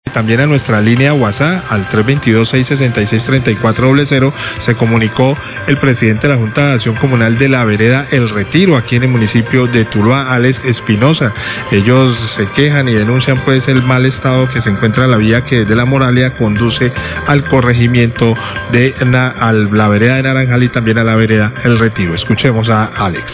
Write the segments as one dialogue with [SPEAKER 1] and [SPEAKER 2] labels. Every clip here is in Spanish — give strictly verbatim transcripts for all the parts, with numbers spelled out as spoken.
[SPEAKER 1] También a nuestra línea WhatsApp al tres dos dos, seis seis seis, tres cuatro cero cero se comunicó el presidente de la Junta de Acción Comunal de la vereda El Retiro, aquí en el municipio de Tuluá, Alex Espinosa. Ellos se quejan y denuncian pues el mal estado que se encuentra la vía que desde La Moralia conduce al corregimiento de na, a la vereda de Naranjal y también a la vereda El Retiro. Escuchemos a Alex.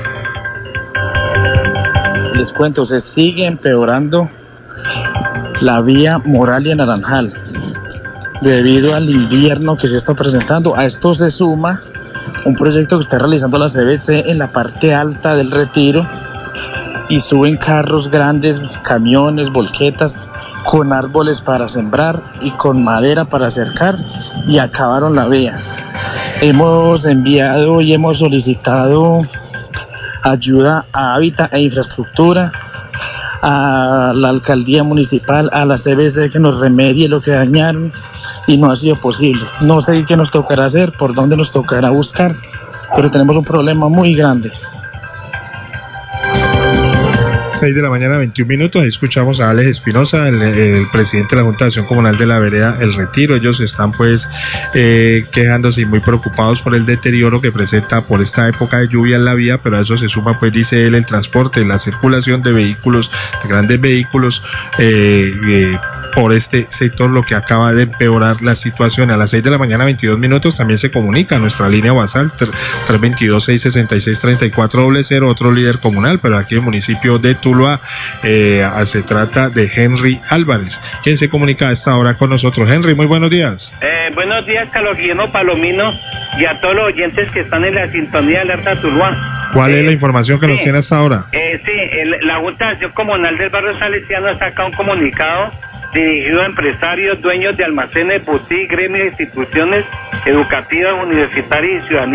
[SPEAKER 2] Les cuento, se sigue empeorando la vía Moralia-Naranjal debido al invierno que se está presentando. A esto se suma un proyecto que está realizando la C B C en la parte alta del Retiro y suben carros grandes, camiones, volquetas con árboles para sembrar y con madera para cercar y acabaron la vía. Hemos enviado y hemos solicitado ayuda a Hábitat e Infraestructura, a la alcaldía municipal, a la C B C que nos remedie lo que dañaron y no ha sido posible. No sé qué nos tocará hacer, por dónde nos tocará buscar, pero tenemos un problema muy grande.
[SPEAKER 1] seis de la mañana, veintiún minutos, ahí escuchamos a Alex Espinosa, el, el presidente de la Junta de Acción Comunal de la vereda El Retiro. Ellos están pues eh, quejándose y muy preocupados por el deterioro que presenta por esta época de lluvia en la vía, pero a eso se suma pues, dice él, el transporte, la circulación de vehículos, de grandes vehículos eh, eh, por este sector, lo que acaba de empeorar la situación. A las seis de la mañana, veintidós minutos, también se comunica a nuestra línea WhatsApp tres dos dos, seis seis seis, tres cuatro cero cero, otro líder comunal, pero aquí en el municipio de Tuluá, eh, se trata de Henry Álvarez, quien se comunica a esta hora con nosotros. Henry, muy buenos días.
[SPEAKER 3] Eh, buenos días, Carlos Guillermo Palomino, y a todos los oyentes que están en la sintonía de Alerta Tuluá.
[SPEAKER 1] ¿Cuál
[SPEAKER 3] eh,
[SPEAKER 1] es la información que sí, nos tiene hasta ahora?
[SPEAKER 3] Eh, sí, el, la Junta de Acción Comunal del Barrio Salesiano saca un comunicado dirigido a empresarios, dueños de almacenes, boutiques, gremios, instituciones educativas, universitarias y ciudadanías